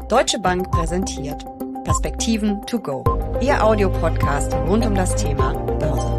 Deutsche Bank präsentiert Perspektiven to go, Ihr Audiopodcast rund um das Thema Börse.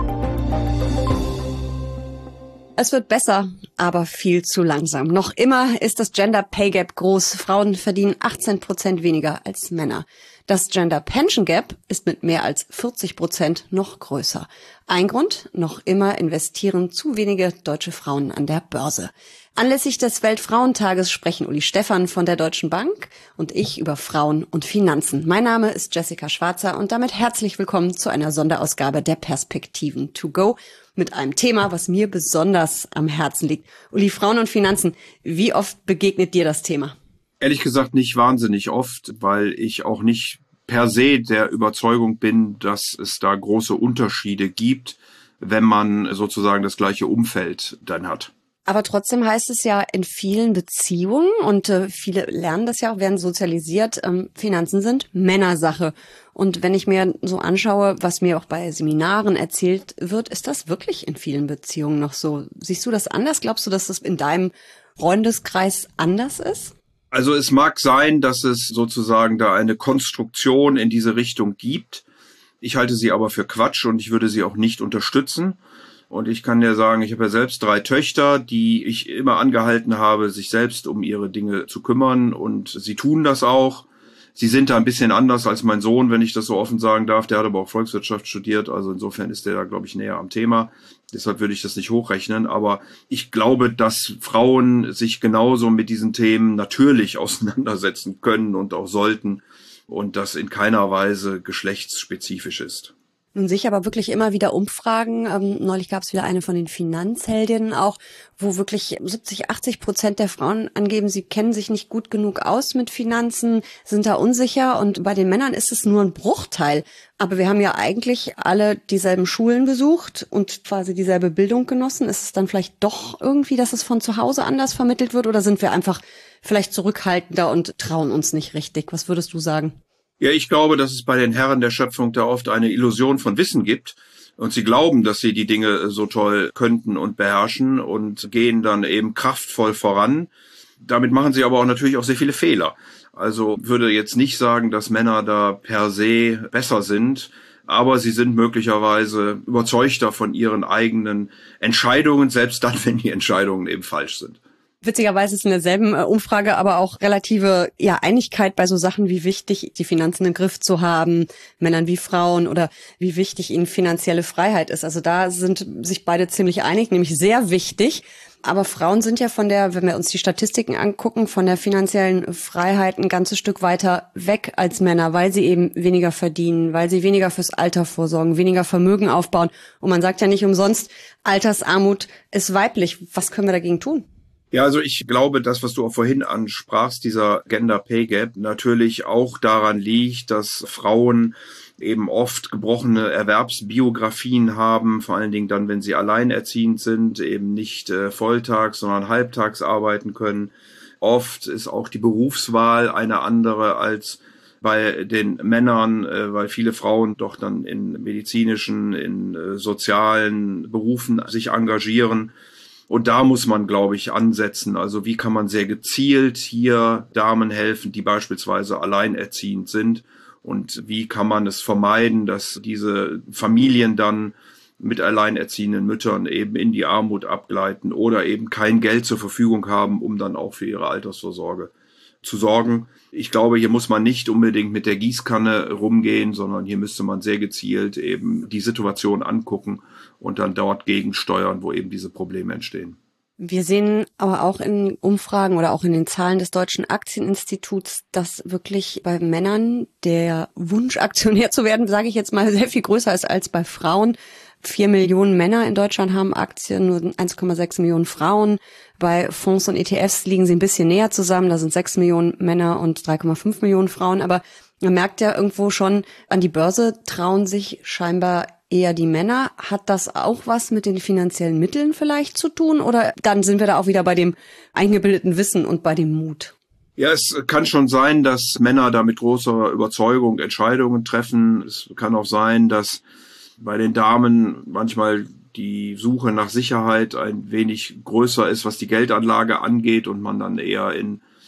Es wird besser, aber viel zu langsam. Noch immer ist das Gender Pay Gap groß. Frauen verdienen 18% weniger als Männer. Das Gender Pension Gap ist mit mehr als 40% noch größer. Ein Grund: noch immer investieren zu wenige deutsche Frauen an der Börse. Anlässlich des Weltfrauentages sprechen Uli Stephan von der Deutschen Bank und ich über Frauen und Finanzen. Mein Name ist Jessica Schwarzer und damit herzlich willkommen zu einer Sonderausgabe der Perspektiven to go mit einem Thema, was mir besonders am Herzen liegt. Uli, Frauen und Finanzen, wie oft begegnet dir das Thema? Ehrlich gesagt nicht wahnsinnig oft, weil ich auch nicht per se der Überzeugung bin, dass es da große Unterschiede gibt, wenn man sozusagen das gleiche Umfeld dann hat. Aber trotzdem heißt es ja in vielen Beziehungen, und viele lernen das ja auch, werden sozialisiert, Finanzen sind Männersache. Und wenn ich mir so anschaue, was mir auch bei Seminaren erzählt wird, ist das wirklich in vielen Beziehungen noch so? Siehst du das anders? Glaubst du, dass das in deinem Freundeskreis anders ist? Also es mag sein, dass es sozusagen da eine Konstruktion in diese Richtung gibt. Ich halte sie aber für Quatsch und ich würde sie auch nicht unterstützen. Und ich kann dir sagen, ich habe ja selbst 3 Töchter, die ich immer angehalten habe, sich selbst um ihre Dinge zu kümmern. Und sie tun das auch. Sie sind da ein bisschen anders als mein Sohn, wenn ich das so offen sagen darf. Der hat aber auch Volkswirtschaft studiert. Also insofern ist der da, glaube ich, näher am Thema. Deshalb würde ich das nicht hochrechnen. Aber ich glaube, dass Frauen sich genauso mit diesen Themen natürlich auseinandersetzen können und auch sollten. Und das in keiner Weise geschlechtsspezifisch ist. Nun sehe ich aber wirklich immer wieder Umfragen. Neulich gab es wieder eine von den Finanzheldinnen auch, wo wirklich 70-80% der Frauen angeben, sie kennen sich nicht gut genug aus mit Finanzen, sind da unsicher. Und bei den Männern ist es nur ein Bruchteil. Aber wir haben ja eigentlich alle dieselben Schulen besucht und quasi dieselbe Bildung genossen. Ist es dann vielleicht doch irgendwie, dass es von zu Hause anders vermittelt wird? Oder sind wir einfach vielleicht zurückhaltender und trauen uns nicht richtig? Was würdest du sagen? Ja, ich glaube, dass es bei den Herren der Schöpfung da oft eine Illusion von Wissen gibt und sie glauben, dass sie die Dinge so toll könnten und beherrschen und gehen dann eben kraftvoll voran. Damit machen sie aber auch natürlich auch sehr viele Fehler. Also würde jetzt nicht sagen, dass Männer da per se besser sind, aber sie sind möglicherweise überzeugter von ihren eigenen Entscheidungen, selbst dann, wenn die Entscheidungen eben falsch sind. Witzigerweise ist in derselben Umfrage aber auch relative Einigkeit bei so Sachen, wie wichtig die Finanzen im Griff zu haben, Männern wie Frauen, oder wie wichtig ihnen finanzielle Freiheit ist. Also da sind sich beide ziemlich einig, nämlich sehr wichtig. Aber Frauen sind ja wenn wir uns die Statistiken angucken, von der finanziellen Freiheit ein ganzes Stück weiter weg als Männer, weil sie eben weniger verdienen, weil sie weniger fürs Alter vorsorgen, weniger Vermögen aufbauen. Und man sagt ja nicht umsonst, Altersarmut ist weiblich. Was können wir dagegen tun? Ja, also ich glaube, das, was du auch vorhin ansprachst, dieser Gender Pay Gap, natürlich auch daran liegt, dass Frauen eben oft gebrochene Erwerbsbiografien haben, vor allen Dingen dann, wenn sie alleinerziehend sind, eben nicht volltags, sondern halbtags arbeiten können. Oft ist auch die Berufswahl eine andere als bei den Männern, weil viele Frauen doch dann in medizinischen, in sozialen Berufen sich engagieren. Und da muss man, glaube ich, ansetzen. Also wie kann man sehr gezielt hier Damen helfen, die beispielsweise alleinerziehend sind? Und wie kann man es vermeiden, dass diese Familien dann mit alleinerziehenden Müttern eben in die Armut abgleiten oder eben kein Geld zur Verfügung haben, um dann auch für ihre Altersvorsorge zu sorgen? Ich glaube, hier muss man nicht unbedingt mit der Gießkanne rumgehen, sondern hier müsste man sehr gezielt eben die Situation angucken und dann dort gegensteuern, wo eben diese Probleme entstehen. Wir sehen aber auch in Umfragen oder auch in den Zahlen des Deutschen Aktieninstituts, dass wirklich bei Männern der Wunsch, Aktionär zu werden, sage ich jetzt mal, sehr viel größer ist als bei Frauen. 4 Millionen Männer in Deutschland haben Aktien, nur 1,6 Millionen Frauen. Bei Fonds und ETFs liegen sie ein bisschen näher zusammen. Da sind 6 Millionen Männer und 3,5 Millionen Frauen. Aber man merkt ja irgendwo schon, an die Börse trauen sich scheinbar eher die Männer. Hat das auch was mit den finanziellen Mitteln vielleicht zu tun? Oder dann sind wir da auch wieder bei dem eingebildeten Wissen und bei dem Mut? Ja, es kann schon sein, dass Männer da mit großer Überzeugung Entscheidungen treffen. Es kann auch sein, dass bei den Damen manchmal die Suche nach Sicherheit ein wenig größer ist, was die Geldanlage angeht und man dann eher in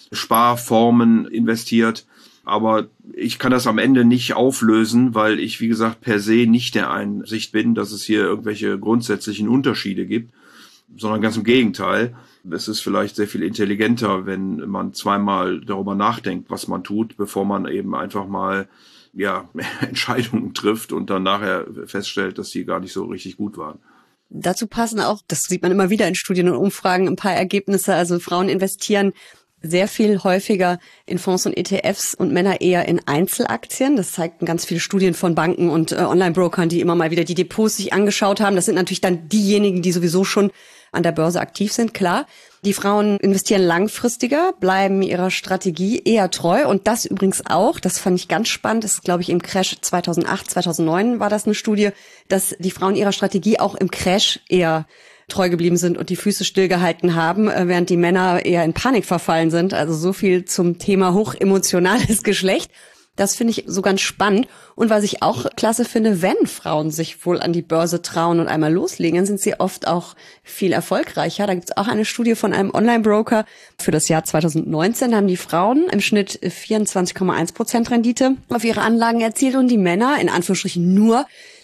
Sparformen investiert. Aber ich kann das am Ende nicht auflösen, weil ich, wie gesagt, per se nicht der Einsicht bin, dass es hier irgendwelche grundsätzlichen Unterschiede gibt, sondern ganz im Gegenteil. Es ist vielleicht sehr viel intelligenter, wenn man zweimal darüber nachdenkt, was man tut, bevor man eben einfach mal Entscheidungen trifft und dann nachher feststellt, dass die gar nicht so richtig gut waren. Dazu passen auch, das sieht man immer wieder in Studien und Umfragen, ein paar Ergebnisse. Also Frauen investieren sehr viel häufiger in Fonds und ETFs und Männer eher in Einzelaktien. Das zeigten ganz viele Studien von Banken und Online-Brokern, die immer mal wieder die Depots sich angeschaut haben. Das sind natürlich dann diejenigen, die sowieso schon an der Börse aktiv sind, klar. Die Frauen investieren langfristiger, bleiben ihrer Strategie eher treu und das übrigens auch, das fand ich ganz spannend, das ist, glaube ich, im Crash 2008, 2009 war das eine Studie, dass die Frauen ihrer Strategie auch im Crash eher treu geblieben sind und die Füße stillgehalten haben, während die Männer eher in Panik verfallen sind. Also so viel zum Thema hochemotionales Geschlecht. Das finde ich so ganz spannend. Und was ich auch klasse finde, wenn Frauen sich wohl an die Börse trauen und einmal loslegen, dann sind sie oft auch viel erfolgreicher. Da gibt es auch eine Studie von einem Online-Broker für das Jahr 2019. Da haben die Frauen im Schnitt 24,1% Rendite auf ihre Anlagen erzielt und die Männer in Anführungsstrichen nur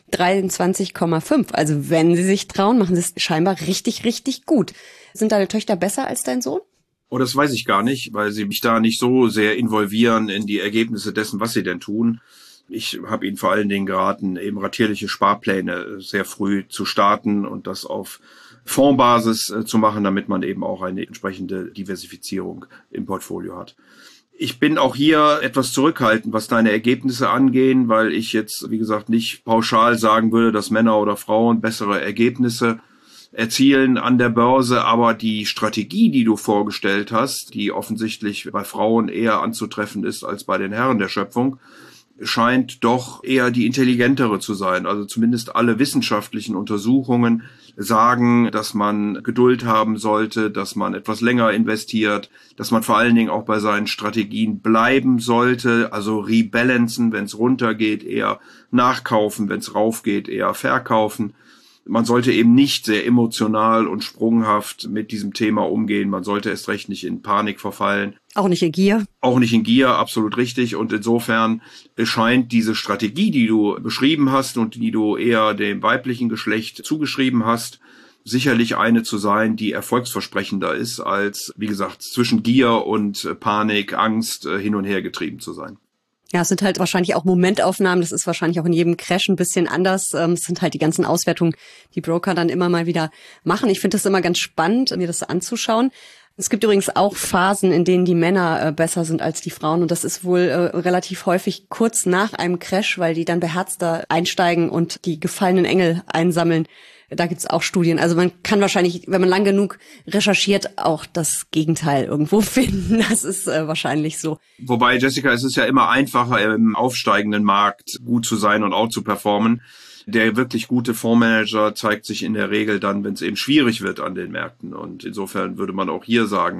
23,5. Also wenn sie sich trauen, machen sie es scheinbar richtig, richtig gut. Sind deine Töchter besser als dein Sohn? Oh, das weiß ich gar nicht, weil sie mich da nicht so sehr involvieren in die Ergebnisse dessen, was sie denn tun. Ich habe ihnen vor allen Dingen geraten, eben ratierliche Sparpläne sehr früh zu starten und das auf Fondsbasis zu machen, damit man eben auch eine entsprechende Diversifizierung im Portfolio hat. Ich bin auch hier etwas zurückhaltend, was deine Ergebnisse angehen, weil ich jetzt, wie gesagt, nicht pauschal sagen würde, dass Männer oder Frauen bessere Ergebnisse erzielen an der Börse, aber die Strategie, die du vorgestellt hast, die offensichtlich bei Frauen eher anzutreffen ist als bei den Herren der Schöpfung, scheint doch eher die intelligentere zu sein. Also zumindest alle wissenschaftlichen Untersuchungen sagen, dass man Geduld haben sollte, dass man etwas länger investiert, dass man vor allen Dingen auch bei seinen Strategien bleiben sollte, also rebalancen, wenn es runtergeht, eher nachkaufen, wenn es raufgeht, eher verkaufen. Man sollte eben nicht sehr emotional und sprunghaft mit diesem Thema umgehen. Man sollte erst recht nicht in Panik verfallen. Auch nicht in Gier. Auch nicht in Gier, absolut richtig. Und insofern scheint diese Strategie, die du beschrieben hast und die du eher dem weiblichen Geschlecht zugeschrieben hast, sicherlich eine zu sein, die erfolgsversprechender ist, als, wie gesagt, zwischen Gier und Panik, Angst hin und her getrieben zu sein. Ja, es sind halt wahrscheinlich auch Momentaufnahmen. Das ist wahrscheinlich auch in jedem Crash ein bisschen anders. Es sind halt die ganzen Auswertungen, die Broker dann immer mal wieder machen. Ich finde das immer ganz spannend, mir das anzuschauen. Es gibt übrigens auch Phasen, in denen die Männer besser sind als die Frauen. Und das ist wohl relativ häufig kurz nach einem Crash, weil die dann beherzter einsteigen und die gefallenen Engel einsammeln. Da gibt's auch Studien. Also man kann wahrscheinlich, wenn man lang genug recherchiert, auch das Gegenteil irgendwo finden. Das ist wahrscheinlich so. Wobei, Jessica, es ist ja immer einfacher, im aufsteigenden Markt gut zu sein und auch zu performen. Der wirklich gute Fondsmanager zeigt sich in der Regel dann, wenn es eben schwierig wird an den Märkten. Und insofern würde man auch hier sagen,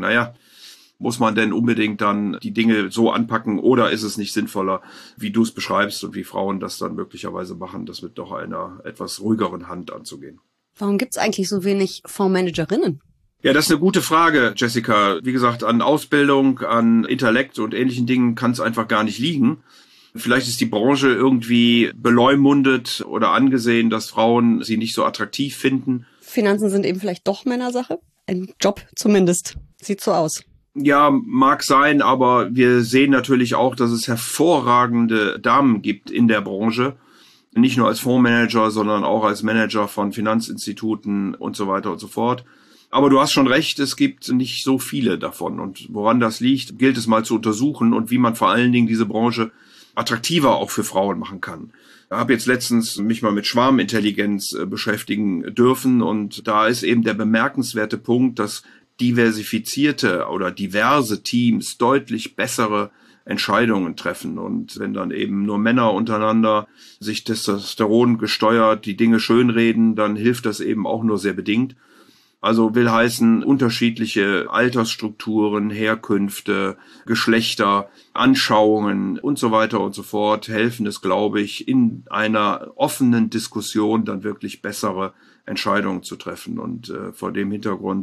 muss man denn unbedingt dann die Dinge so anpacken oder ist es nicht sinnvoller, wie du es beschreibst und wie Frauen das dann möglicherweise machen, das mit doch einer etwas ruhigeren Hand anzugehen? Warum gibt's eigentlich so wenig Fondsmanagerinnen? Ja, das ist eine gute Frage, Jessica. Wie gesagt, an Ausbildung, an Intellekt und ähnlichen Dingen kann es einfach gar nicht liegen. Vielleicht ist die Branche irgendwie beleumundet oder angesehen, dass Frauen sie nicht so attraktiv finden. Finanzen sind eben vielleicht doch Männersache? Ein Job zumindest. Sieht so aus. Ja, mag sein, aber wir sehen natürlich auch, dass es hervorragende Damen gibt in der Branche. Nicht nur als Fondsmanager, sondern auch als Manager von Finanzinstituten und so weiter und so fort. Aber du hast schon recht, es gibt nicht so viele davon. Und woran das liegt, gilt es mal zu untersuchen und wie man vor allen Dingen diese Branche attraktiver auch für Frauen machen kann. Ich habe jetzt letztens mich mal mit Schwarmintelligenz beschäftigen dürfen und da ist eben der bemerkenswerte Punkt, dass diversifizierte oder diverse Teams deutlich bessere Entscheidungen treffen. Und wenn dann eben nur Männer untereinander sich Testosteron gesteuert die Dinge schönreden, dann hilft das eben auch nur sehr bedingt. Also will heißen, unterschiedliche Altersstrukturen, Herkünfte, Geschlechter, Anschauungen und so weiter und so fort helfen es, glaube ich, in einer offenen Diskussion dann wirklich bessere Entscheidungen zu treffen. Und vor dem Hintergrund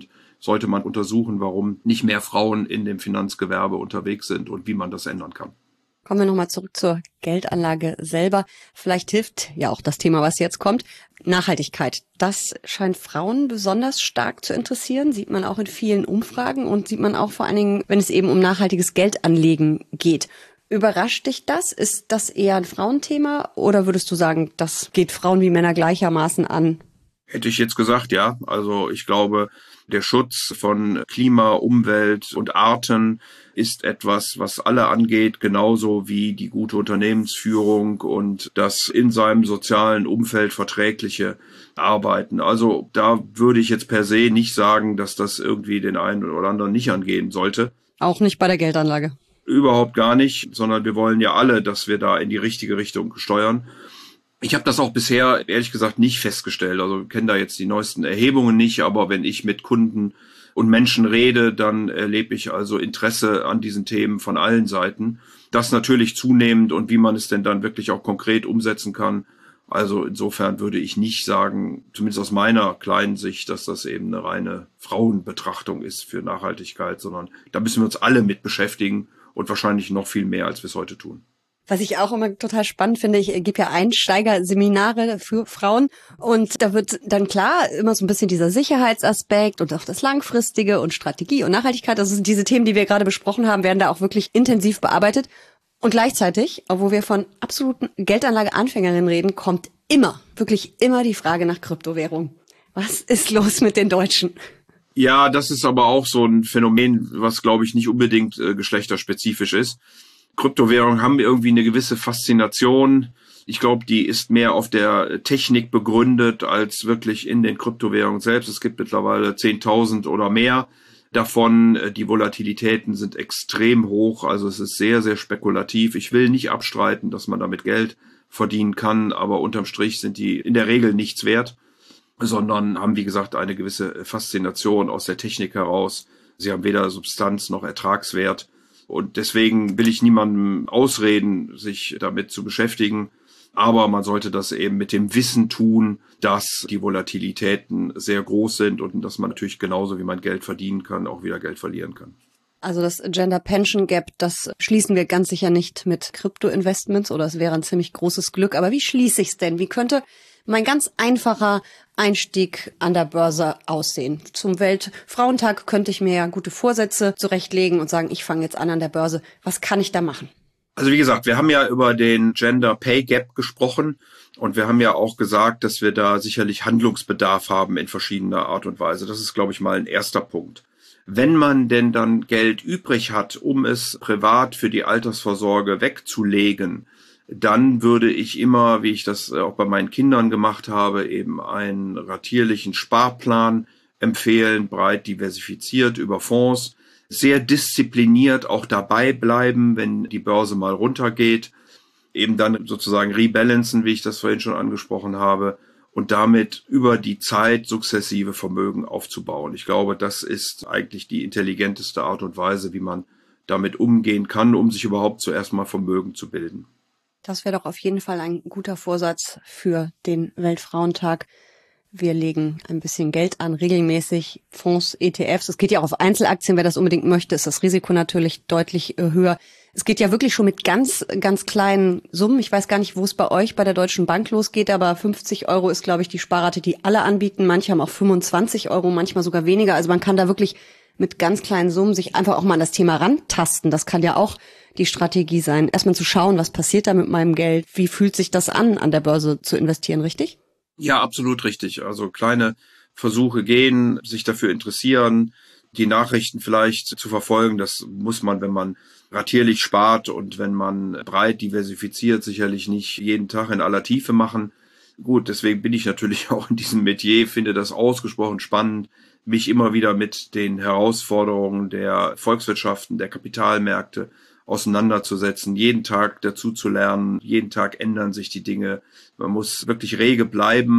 sollte man untersuchen, warum nicht mehr Frauen in dem Finanzgewerbe unterwegs sind und wie man das ändern kann. Kommen wir nochmal zurück zur Geldanlage selber. Vielleicht hilft ja auch das Thema, was jetzt kommt. Nachhaltigkeit. Das scheint Frauen besonders stark zu interessieren. Sieht man auch in vielen Umfragen und sieht man auch vor allen Dingen, wenn es eben um nachhaltiges Geldanlegen geht. Überrascht dich das? Ist das eher ein Frauenthema oder würdest du sagen, das geht Frauen wie Männer gleichermaßen an? Hätte ich jetzt gesagt, ja. Also ich glaube, der Schutz von Klima, Umwelt und Arten ist etwas, was alle angeht, genauso wie die gute Unternehmensführung und das in seinem sozialen Umfeld verträgliche Arbeiten. Also da würde ich jetzt per se nicht sagen, dass das irgendwie den einen oder anderen nicht angehen sollte. Auch nicht bei der Geldanlage. Überhaupt gar nicht, sondern wir wollen ja alle, dass wir da in die richtige Richtung steuern. Ich habe das auch bisher, ehrlich gesagt, nicht festgestellt. Also kenne da jetzt die neuesten Erhebungen nicht, aber wenn ich mit Kunden und Menschen rede, dann erlebe ich also Interesse an diesen Themen von allen Seiten. Das natürlich zunehmend und wie man es denn dann wirklich auch konkret umsetzen kann. Also insofern würde ich nicht sagen, zumindest aus meiner kleinen Sicht, dass das eben eine reine Frauenbetrachtung ist für Nachhaltigkeit, sondern da müssen wir uns alle mit beschäftigen und wahrscheinlich noch viel mehr, als wir es heute tun. Was ich auch immer total spannend finde, ich gebe ja Einsteigerseminare für Frauen und da wird dann klar immer so ein bisschen dieser Sicherheitsaspekt und auch das Langfristige und Strategie und Nachhaltigkeit. Also diese Themen, die wir gerade besprochen haben, werden da auch wirklich intensiv bearbeitet. Und gleichzeitig, obwohl wir von absoluten Geldanlage-Anfängerinnen reden, kommt immer, wirklich immer die Frage nach Kryptowährung. Was ist los mit den Deutschen? Ja, das ist aber auch so ein Phänomen, was, glaube ich, nicht unbedingt geschlechterspezifisch ist. Kryptowährungen haben irgendwie eine gewisse Faszination. Ich glaube, die ist mehr auf der Technik begründet als wirklich in den Kryptowährungen selbst. Es gibt mittlerweile 10.000 oder mehr davon. Die Volatilitäten sind extrem hoch, also es ist sehr, sehr spekulativ. Ich will nicht abstreiten, dass man damit Geld verdienen kann, aber unterm Strich sind die in der Regel nichts wert, sondern haben, wie gesagt, eine gewisse Faszination aus der Technik heraus. Sie haben weder Substanz noch Ertragswert. Und deswegen will ich niemandem ausreden, sich damit zu beschäftigen. Aber man sollte das eben mit dem Wissen tun, dass die Volatilitäten sehr groß sind und dass man natürlich genauso wie man Geld verdienen kann, auch wieder Geld verlieren kann. Also das Gender Pension Gap, das schließen wir ganz sicher nicht mit Krypto-Investments oder es wäre ein ziemlich großes Glück. Aber wie schließe ich es denn? Wie könnte mein ganz einfacher Einstieg an der Börse aussehen? Zum Weltfrauentag könnte ich mir ja gute Vorsätze zurechtlegen und sagen, ich fange jetzt an der Börse. Was kann ich da machen? Also wie gesagt, wir haben ja über den Gender Pay Gap gesprochen und wir haben ja auch gesagt, dass wir da sicherlich Handlungsbedarf haben in verschiedener Art und Weise. Das ist, glaube ich, mal ein erster Punkt. Wenn man denn dann Geld übrig hat, um es privat für die Altersvorsorge wegzulegen, dann würde ich immer, wie ich das auch bei meinen Kindern gemacht habe, eben einen ratierlichen Sparplan empfehlen, breit diversifiziert über Fonds, sehr diszipliniert auch dabei bleiben, wenn die Börse mal runtergeht, eben dann sozusagen rebalancen, wie ich das vorhin schon angesprochen habe, und damit über die Zeit sukzessive Vermögen aufzubauen. Ich glaube, das ist eigentlich die intelligenteste Art und Weise, wie man damit umgehen kann, um sich überhaupt zuerst mal Vermögen zu bilden. Das wäre doch auf jeden Fall ein guter Vorsatz für den Weltfrauentag. Wir legen ein bisschen Geld an, regelmäßig Fonds, ETFs. Es geht ja auch auf Einzelaktien. Wer das unbedingt möchte, ist das Risiko natürlich deutlich höher. Es geht ja wirklich schon mit ganz, ganz kleinen Summen. Ich weiß gar nicht, wo es bei euch bei der Deutschen Bank losgeht, aber 50 € ist, glaube ich, die Sparrate, die alle anbieten. Manche haben auch 25 €, manchmal sogar weniger. Also man kann da wirklich mit ganz kleinen Summen sich einfach auch mal an das Thema rantasten. Das kann ja auch die Strategie sein. Erstmal zu schauen, was passiert da mit meinem Geld? Wie fühlt sich das an der Börse zu investieren, richtig? Ja, absolut richtig. Also kleine Versuche gehen, sich dafür interessieren, die Nachrichten vielleicht zu verfolgen. Das muss man, wenn man ratierlich spart und wenn man breit diversifiziert, sicherlich nicht jeden Tag in aller Tiefe machen. Gut, deswegen bin ich natürlich auch in diesem Metier, finde das ausgesprochen spannend, mich immer wieder mit den Herausforderungen der Volkswirtschaften, der Kapitalmärkte auseinanderzusetzen, jeden Tag dazu zu lernen, jeden Tag ändern sich die Dinge. Man muss wirklich rege bleiben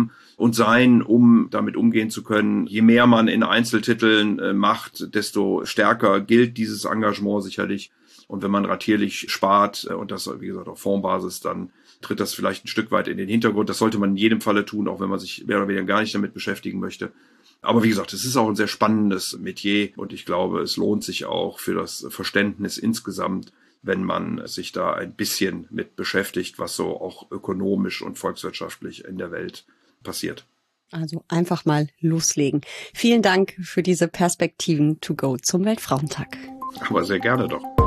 und sein, um damit umgehen zu können. Je mehr man in Einzeltiteln macht, desto stärker gilt dieses Engagement sicherlich. Und wenn man ratierlich spart und das, wie gesagt, auf Fondsbasis, dann tritt das vielleicht ein Stück weit in den Hintergrund. Das sollte man in jedem Falle tun, auch wenn man sich mehr oder weniger gar nicht damit beschäftigen möchte. Aber wie gesagt, es ist auch ein sehr spannendes Metier und ich glaube, es lohnt sich auch für das Verständnis insgesamt, wenn man sich da ein bisschen mit beschäftigt, was so auch ökonomisch und volkswirtschaftlich in der Welt passiert. Also einfach mal loslegen. Vielen Dank für diese Perspektiven to go zum Weltfrauentag. Aber sehr gerne doch.